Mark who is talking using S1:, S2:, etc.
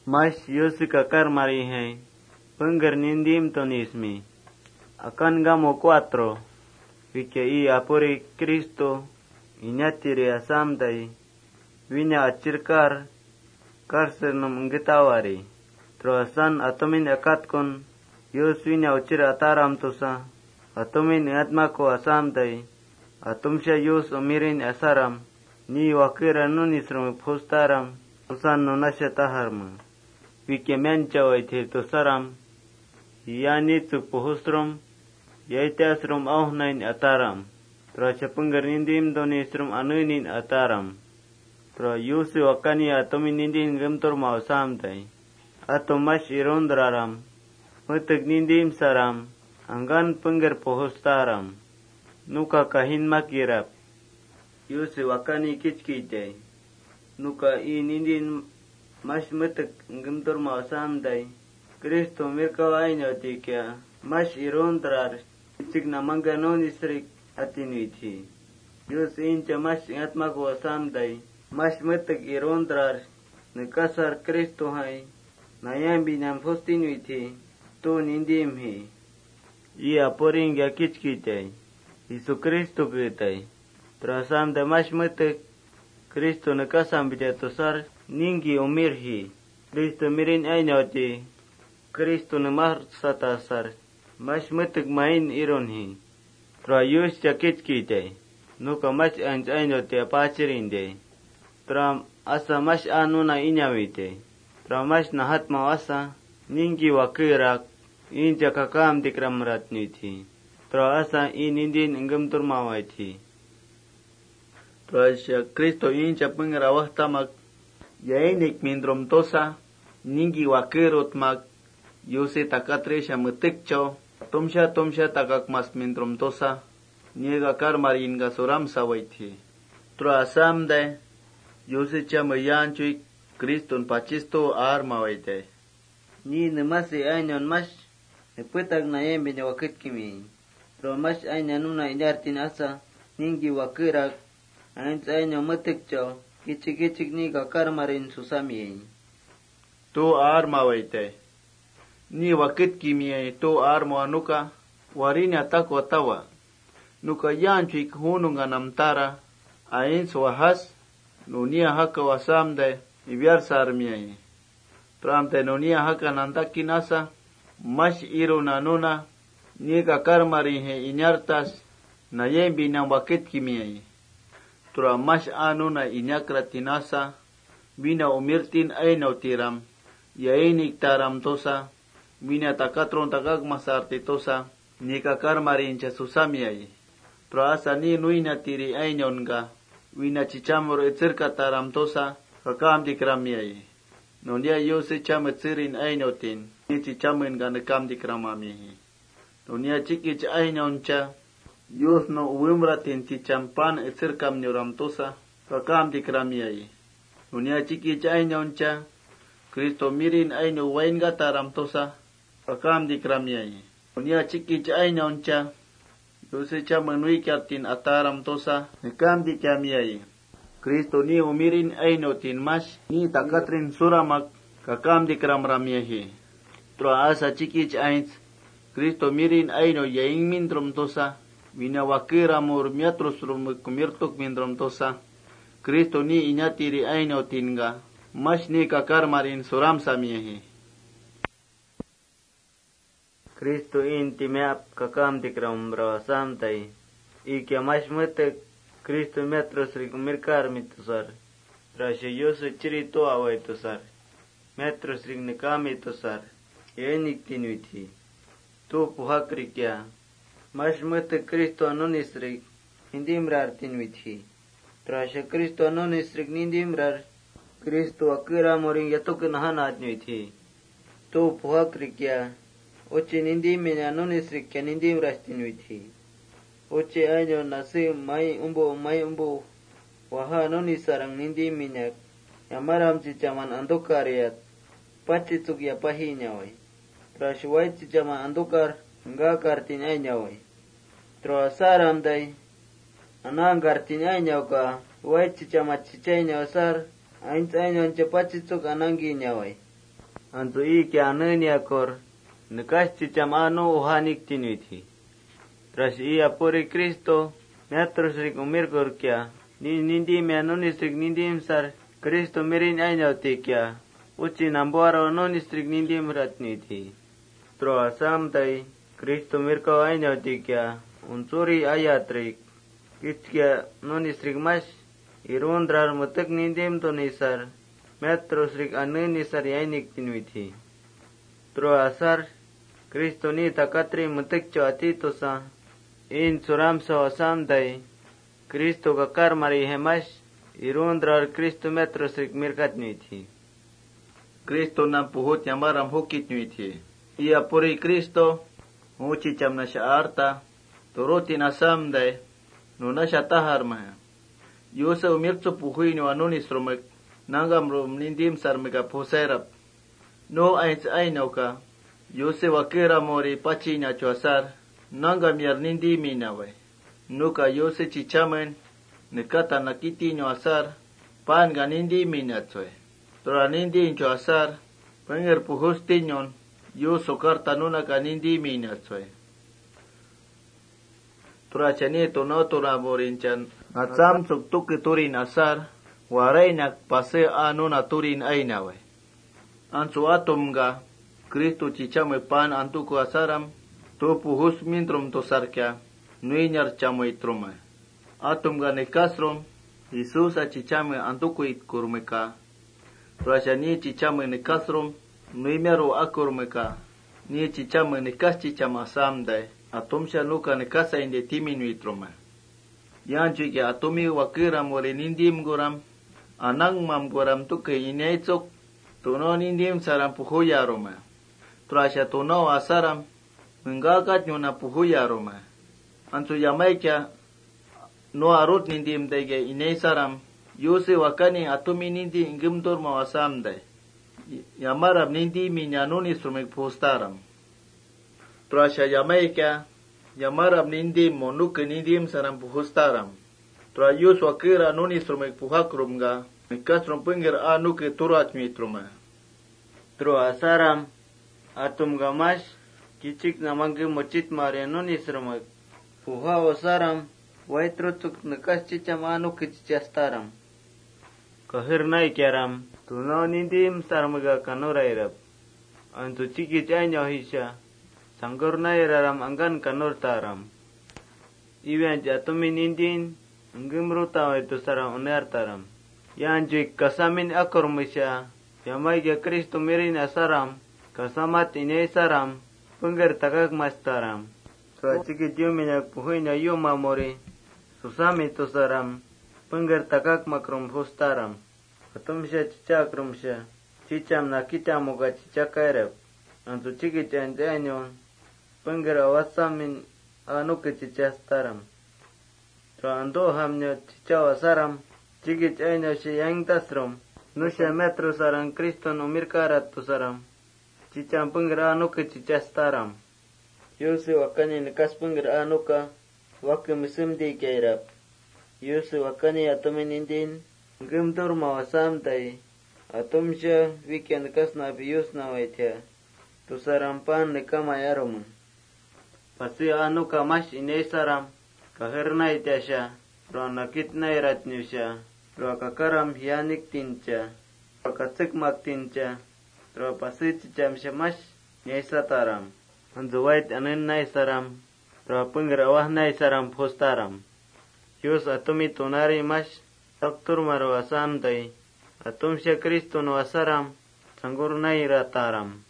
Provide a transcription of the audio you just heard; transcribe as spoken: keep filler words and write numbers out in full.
S1: Mas Yesu kakar mari hai, pengger nindim tonismi. Akan gamo cuatro, vike i apori Cristo, inyatiri asamdai, vinya acirkar, karser nom ngitawari. Troasan atomin akatkon, Yus vinya ucir ataram tosa, atomin atmako asamdai, atumsha Yus omirin asaram, ni wakira nunisrum postaram, usan nonasya taharma. Vike menchawai tosaram, yani tu pohustrom, yaitasrum auhnain ataram. Tra chapunggar nindim donisrum anuinin ataram. Tra yusu wakani atomin nindim gemtor mausamtai. Atomash irondraram. Mutuk nindim saram. Anggan punggar pohustaram. Nuka kahin makirap. Yusu wakani kichkijay. Nuka i nindim mash mutuk gemtor mausamtai. Kristo mirkawainyo tikya. Mash irondrar. Cigna manganon istrik atinuiti. Yus incha mas ingat magwa samday. Mas metek irondrar. Nekasar Kristo hai. Nayambi nam fostinuiti. Tu nindim hi. Ia poring ya kichkitay. Isu Kristo kitay. Trasamda mas metek. Kristo nekasam bijatosar. Ningi umirhi. Kristo mirin aynauti. Kristo nemar satasar. Mas metek main ironhi. Tra yus jakit kite. Nuka mas anj aino te apachirinde. Tra asa mas anu na inyawite. Tra mas nahat mawasa. Ningi wakirak. Inja kakam dikramrat niti. Tra asa inindin enggam turmawaiti. Tra sya Kristo inja pengerawah tamak. Yainik mindrom tosa. Ningi wakirut mak. Yusi takatre sya metekcho. Tumsha tumsha takak mas mindrom tosa, niega karmarin ga suram sawaiti. Tra asamde, yusi chama yanchui, Kriston pachisto arma waite. Ni nemasi ainyon mas, neputak na yembe ne wakit kimi. Tra mas ainyanuna inyartin asa, ningi wakirak, ains ainyo metikcho, kichik kichik ni ga karmarin susami. Tu arma waite. Ni wakit kimia to armo anuka warini atako atawa nuka yanchu hununga namtara ains wahas nunia haka wasamde ibyar sarmiai pramte nunia haka nandaki nasa mash iru nanuna niga karmari he inyartas na yembi nang wakit kimia tura mash anuna inyakratinasa bina umirtin ainaw tiram yainik taram tosa Mina takatron takag masartitosa, ni kakar marincha susamiay. Praasa ni nuina tiri ainonga, wina chichamor etzirka taramtosa, kakam dikramiay. Nondia yose cham etzirin ainotin, ni chichamen ganekam dikramamihi. Nonia chikich ainoncha, yos no uwimratin chichampan etzirkam nyoramtosa, kakam dikramiay. Nonia chikich ainoncha, Kristo mirin aino wainga taramtosa, Pakam dikramiai. Unia chiki chai noncha. Yuse cha menui kiatin ataram tosa. Nekam dikramiai. Kristo ni umirin ainotin mas. Ni takatrin suramak. Kakam dikram ramiahi. Troa asa chiki chains. Kristo mirin aino yaing mindrom tosa. Vina wakira mur miatrus rum kumirtuk mindrom tosa. Kristo ni inyatiri ainotin ga. Mas ni kakar marin suram samiahi. Kristo inti meap kakam dikram brawasam tai. Ikia mas metek Kristo metros rik mirkar mitusar. Rasya yosu cirito awai tusar. Metros rik nekami tusar. Yenik tinuiti. Tu puhak rikya. Mas metek Kristo anonis rik. Hindimrar tinuiti. Rasya Kristo anonis rik nindimrar. Kristo akira moring yatuk nahanat nuiti. Tu puhak rikya. Oche nindim menanunis rikya nindim rastinuiti. Oche ayo nasi mai umbo mai umbo. Waha nonis sarang nindim minyak. Yamaram cicaman andokariat. Pacitsuk ya pahi nyawai. Trashwai cicaman andokar. Nga kartin ay nyawai. Troasaram day. Anang kartin ay nyaw ka. Wai cicamat cicay nyawasar. Ains ay nyaw cepacitsuk ananggi nyawai. Antu i kya akor nekas cicam anu uhanik tinuiti. Tras i apuri Kristo metros rik umir kor kya ni nindi me anunisrik nindim sar Kristo mirin ainyauti kya uci nambuaro anunisrik nindim ratniti. Tro asam tai Kristo mirkau ainyauti kya unsuri ayatrik kitkia nunisrik mas irundrar mutek nindim tonisar metros rik anunisar yainik tinuiti. Tro asar Kristo ni takatri mutek coati tosa in suram so asam tai Kristo kakar mari hemas irundrar Kristo metros rik mirkat nuiti.
S2: Kristo nam puhut nyamaram hukit nuiti. Ia puri Kristo uci cam nasya arta turutin asam dai nuna syatahar mah. Yusa umirtsu puhui ni wanunis rumek nangam rum nindim sar mega puserap. No ains ainauka Yuse wakira mori paci nya cuasar nangam yar nindimi nawe. Nuka yuse cicamen nekata nakiti nyuasar pan ga nindimi natsoe. Tora nindi nyuasar penger puhus tinyon yu sokar tanuna ka nindimi natsoe. Tora chani tono tora morincan atsam suktuki turin asar waray nak pase anuna turin ainawe. Ansu atom ga Kristo cicame pan antuku asaram to puhus mintrum to sarkya nuinyar chamoi truma. Atum ga nekasrom Yesus a cicame antuku itkurmeka. Rasha ni cicame nekasrom nuimero akurmeka. Ni cicame nekas cicama samdai. Atum sha nuka nekasa inde timinu itruma. Yanchu ke atumi wakira mori nindim goram anang mam goram tuke ineitsok tuno nindim saram puhuya roma. Trasha tuno asaram mengakat nyona puhuya roma. Ansu yamaikya no arut nindim dege inei saram yuse wakani atumi nindi ingimtur mawasam dai. Yamaram nindi minyanuni sumik pustaram. Trasha yamaikya yamaram nindi monuke nindim saram pustaram. Tra yus wakira nuni sumik puhakrum ga mikasrum pengir anuke turat mitruma.
S1: Tro asaram atum gamas kicik namangge mocit mariano nisramak puha osaram waitrutuk nekas cicam anu kicicastaram kahirnai kyaram tuno nindim sarmaga kanurairap antu ciki canyo hisya sanggurnai raram anggan kanur taram iwan jatumi nindin ngimruta itu saram uner taram yang juik kasamin akur misya yamai ge Kristo mirin asaram kasamat inay saram pengger takak mastaram so ciki juminak puhuina yuma mori susami to saram pengger takak makrum hustaram atum sya cicakrum sya cicam nakita moga cicakairep antu ciki cancanyon pengger awasamin anu ke cicastaram so anto hamnya cicawasaram ciki canyo sya yang tasrom nusya metro sarang Kristo numir karat tu saram cicam penggeranu ke cicastaram yuse wakani nekas penggeranu ka wakke misim di kairap yuse wakani atomin indin gemtur mawasam tai atomsya wikian nekas nabi yus nawaitya tu saram pan nekamayarum pasi anu ka mas inay saram kahirna ityasya ronakitna iratnyusya Roa kakaram hianik tinca, roa kacik mak tinca, roa pasi cicam syamas nyai sataram. Anzu wait anin nai saram, roa penggerawah nai saram postaram. Yus atumi tunari mas, taktur maro asam tai, atum sya Kristo no asaram, sanggur nai rataram.